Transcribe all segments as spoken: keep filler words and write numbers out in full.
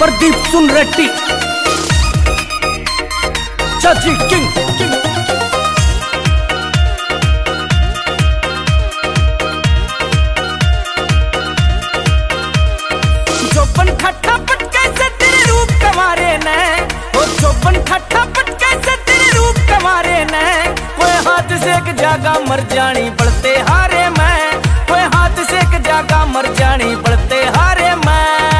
प्रदीप सुन रेड्डी चाची king king चौपन खट्टा पटके से तेरे रूप कमारे ने, ओ चौपन खट्टा पटके से तेरे रूप कमारे ने। कोई हाथ से एक जागा मर जानी पड़ते हारे मैं, कोई हाथ से एक जागा मर जानी पड़ते हारे मैं।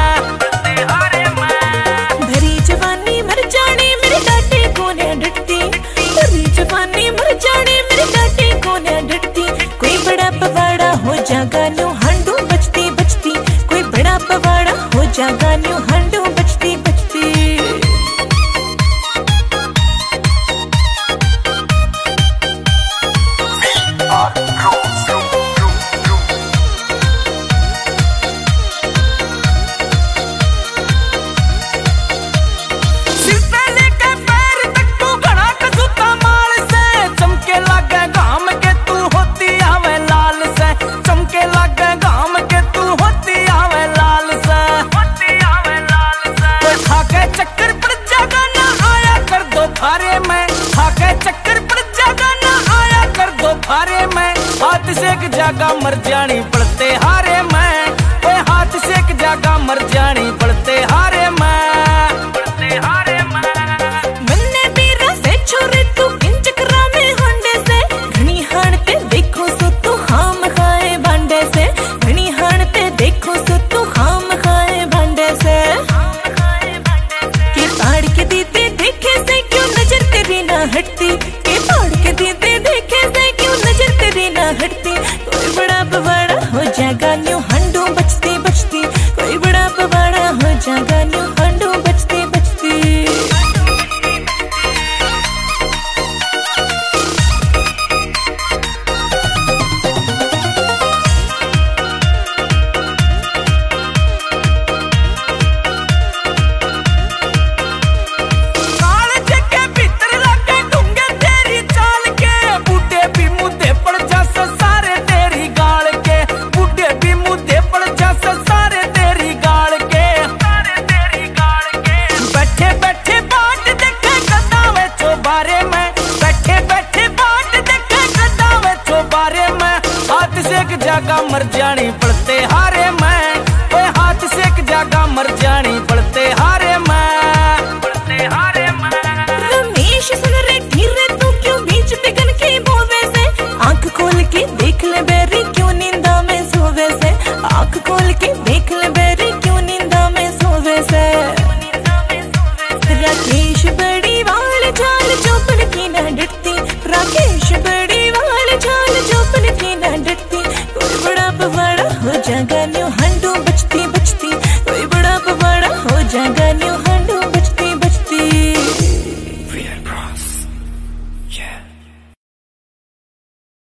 भरी जवानी मर जानी मेरे डाटे कोने डटती, भरी जवानी मर जानी मेरे डाटे कोने डटती। कोई बड़ा पवाड़ा हो जागा न्यू हांडू बचती बचती, कोई बड़ा पवाड़ा हो जागा न्यू हांडू बचती बचती। चक्कर पड़ जागा ना आया कर दो फारे में, हाथ से एक जागा मर जानी